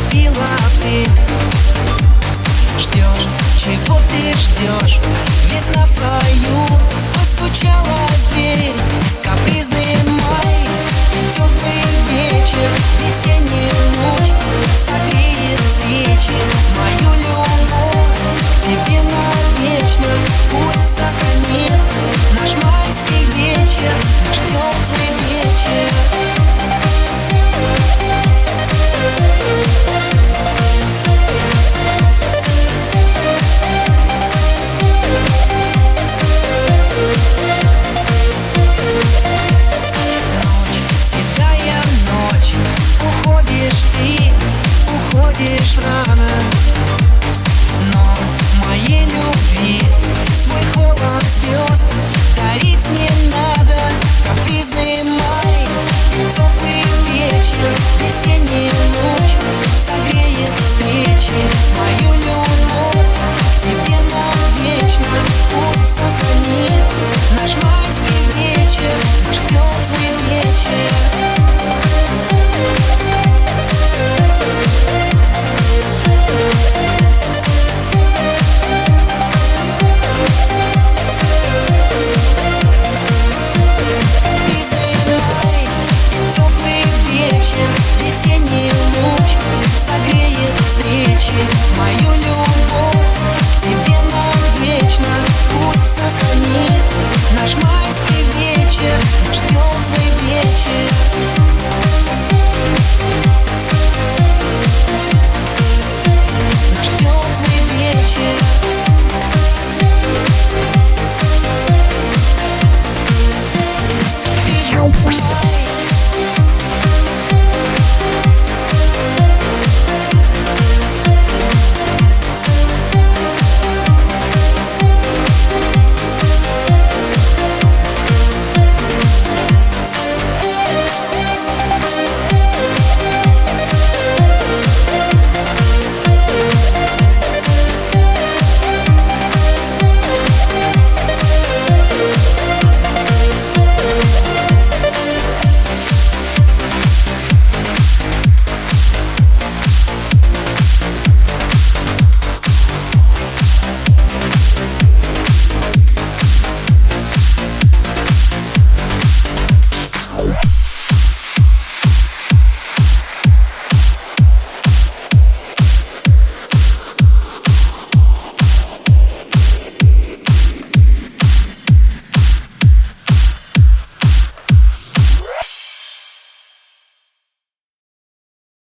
любила ты. Ждешь, чего ты ждешь? Весна в твою постучалась в дверь. Капризный май и теплый вечер, весенний луч согреет встречи. Мою любовь к тебе навечно пусть сохранит наш майский вечер, наш теплый вечер. Уходишь рано, но моей любви свой холод звезд дарить не надо. Капризный май и теплый вечер,